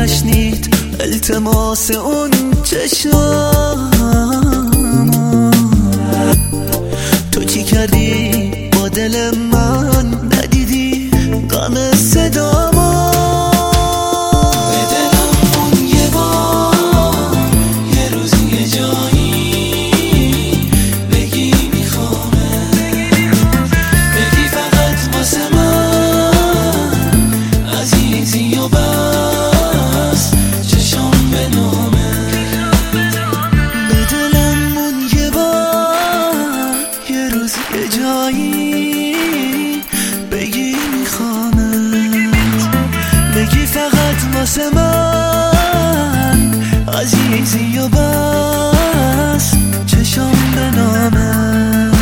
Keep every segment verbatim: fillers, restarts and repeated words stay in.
نشنید التماس اون چشم. تو چی کردی با دل من؟ ندیدی غم صدامو؟ به دلم مون یه بار یه روزی یه جایی بگی میخوامه، بگی فقط واسه من عزیزی و بس چشم به نامه. به دلم مون یه بار یه روزی یه جایی بگی میخوامت، بگی فقط واسه من عزیزی و بس چشم به نامت.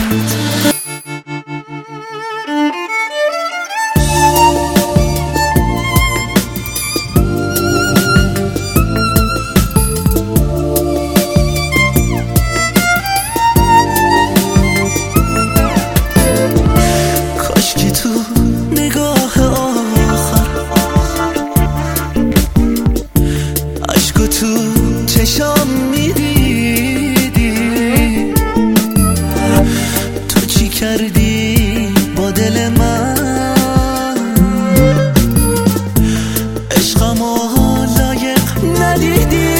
کاشکی تو نگاه آخر عشقو تو چشام میدیدی. تو چی کردی با دل من؟ عشقمو لایق ندیدی.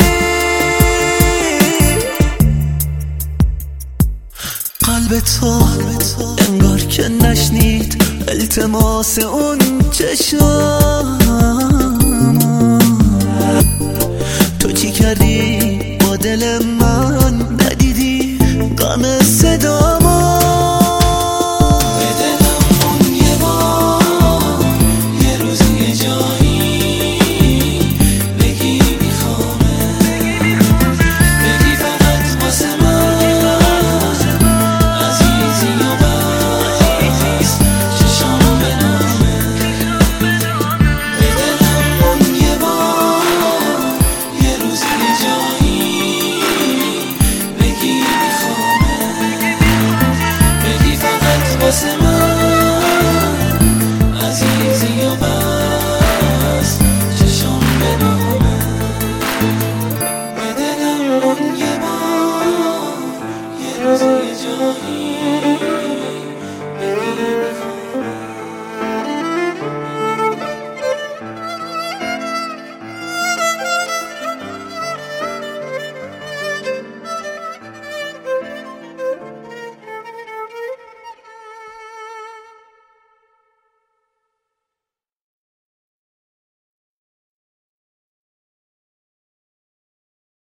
قلب تو انگار که نشنید التماس اون چشم.